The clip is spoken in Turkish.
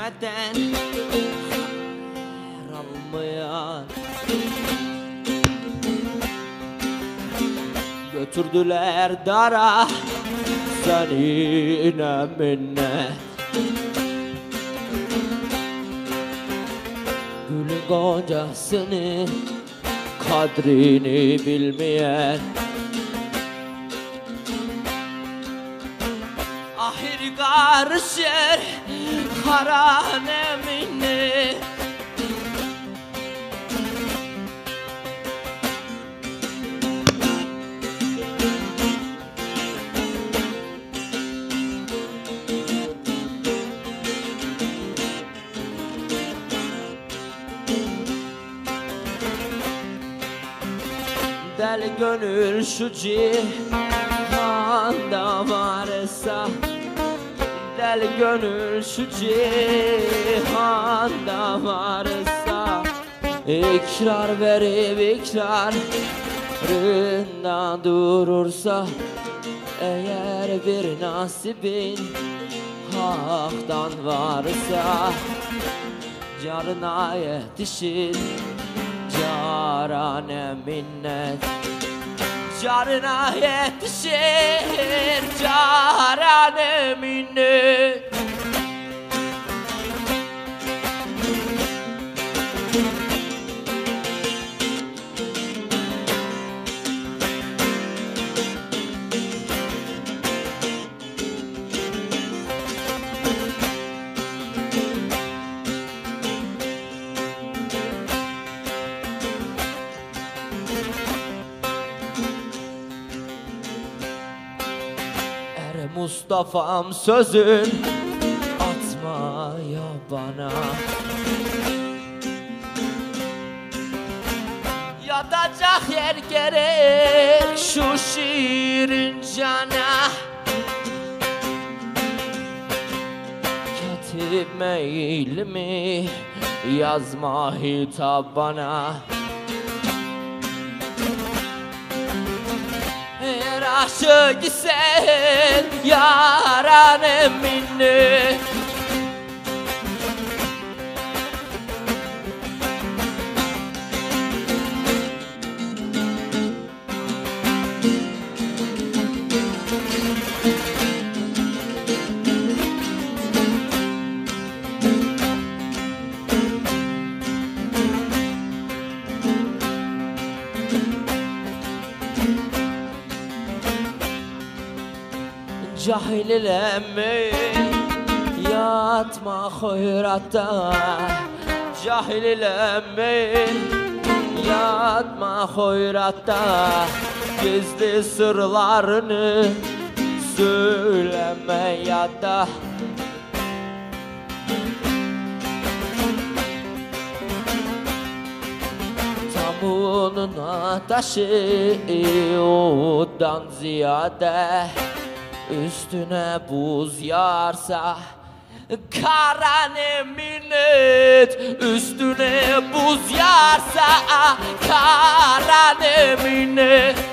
sevmeden almayan götürdüler dara seninle minnet. Gülün goncasını kadrini bilmeyen ahir karışır karanemine. Deli gönül şu cihanda varsa, deli gönül şu cihanda varsa, ikrar verip ikrarından durursa, eğer bir nasibin haktan varsa, carına yetişir carane minnet. Carına yetişir carane minnet. Mustafa'm sözün atma ya bana, yatacak yer gerek şu şiirin cana. Katip mailimi yazma hitap bana. Eğer aşık isen yarane minnet. Cahil eleme yatma hayratta, cahil eleme yatma hayratta, gizli sırlarını söyleme ya da. Tamunun ateşi odan ziyade, üstüne buz yağarsa karane minnet. Üstüne buz yağarsa karane minnet.